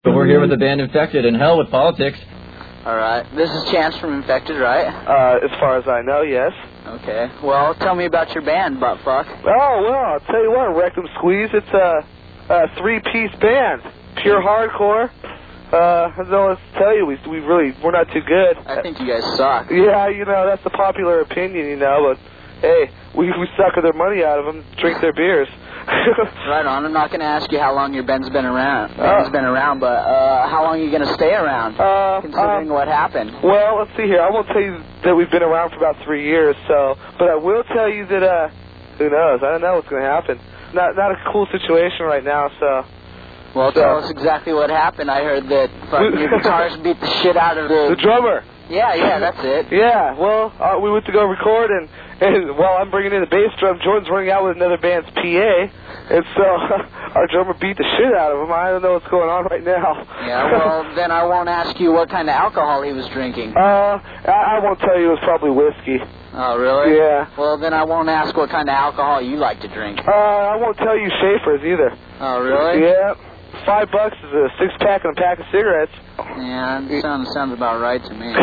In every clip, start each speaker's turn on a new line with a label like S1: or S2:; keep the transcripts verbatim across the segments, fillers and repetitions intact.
S1: But we're here with the band Infected, and hell with politics.
S2: Alright, this is Chance from Infected, right?
S3: Uh, as far as I know, yes.
S2: Okay, well, tell me about your band, buttfuck.
S3: Oh, well, I'll tell you what, Rectum Squeeze, it's a, a three-piece band. Pure hardcore. Uh, I don't know what to tell you, we, we really, we're not too good.
S2: I think you guys suck.
S3: Yeah, you know, that's the popular opinion, you know, but, hey, we, we suck their money out of them, drink their beers.
S2: Right on. I'm not going to ask you how long your band's been around. Band's uh, been around, but uh, how long are you going to stay around?
S3: Uh,
S2: considering
S3: uh,
S2: what happened.
S3: Well, let's see here. I won't tell you that we've been around for about three years. So, but I will tell you that uh, who knows? I don't know what's going to happen. Not not a cool situation right now. So.
S2: Well,
S3: so.
S2: tell us exactly what happened. I heard that fucking your guitarist beat the shit out of the
S3: the drummer.
S2: Yeah, yeah, that's it.
S3: Yeah. Well, uh, we went to go record and. And while I'm bringing in the bass drum, Jordan's running out with another band's P A, and so our drummer beat the shit out of him. I don't know what's going on right now.
S2: Yeah, well, then I won't ask you what kind of alcohol he was drinking.
S3: Uh, I, I won't tell you. It was probably whiskey.
S2: Oh, really?
S3: Yeah.
S2: Well, then I won't ask what kind of alcohol you like to drink.
S3: Uh, I won't tell you Schaefer's either.
S2: Oh, really?
S3: Yeah. Five bucks is a six-pack and a pack of cigarettes.
S2: Yeah, that sounds, sounds about right to me.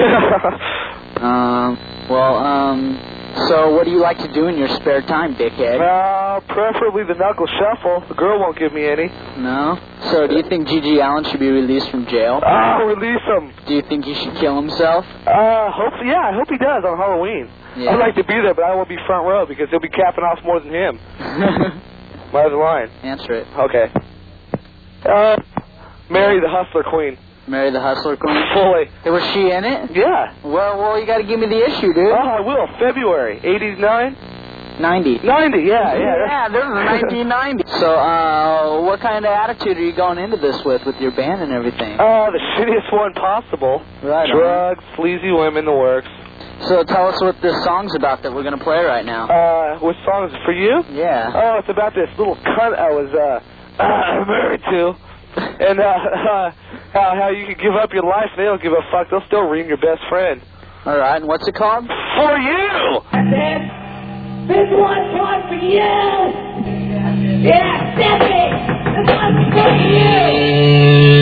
S2: um, well, um... So, what do you like to do in your spare time, dickhead?
S3: Uh, preferably the knuckle shuffle. The girl won't give me any.
S2: No? So, do you think G G Allen should be released from jail?
S3: Oh, release him.
S2: Do you think he should kill himself?
S3: Uh, hopefully, yeah, I hope he does on Halloween.
S2: Yeah.
S3: I'd like to be there, but I won't be front row because he'll be capping off more than him. My other line.
S2: Answer it.
S3: Okay. Uh, Mary the Hustler Queen.
S2: Mary the Hustler Queen?
S3: Fully.
S2: Was she in it?
S3: Yeah.
S2: Well, well, you got to give me the issue, dude.
S3: Oh, I will. February. eighty-nine?
S2: ninety.
S3: ninety, yeah, yeah.
S2: Yeah, this is nineteen ninety. So, uh, what kind of attitude are you going into this with, with your band and everything?
S3: Oh, uh, the shittiest one possible.
S2: Right.
S3: Drugs, on. Sleazy women, the works.
S2: So tell us what this song's about that we're going to play right now.
S3: Uh, what song is it for you?
S2: Yeah.
S3: Oh, it's about this little cunt I was, uh, uh married to. And, uh, uh, how, how you can give up your life, they don't give a fuck. They'll still ring your best friend.
S2: All right, and what's it called?
S3: For you!
S4: This, this one's one for you! Yeah, Stephanie! This one's for you!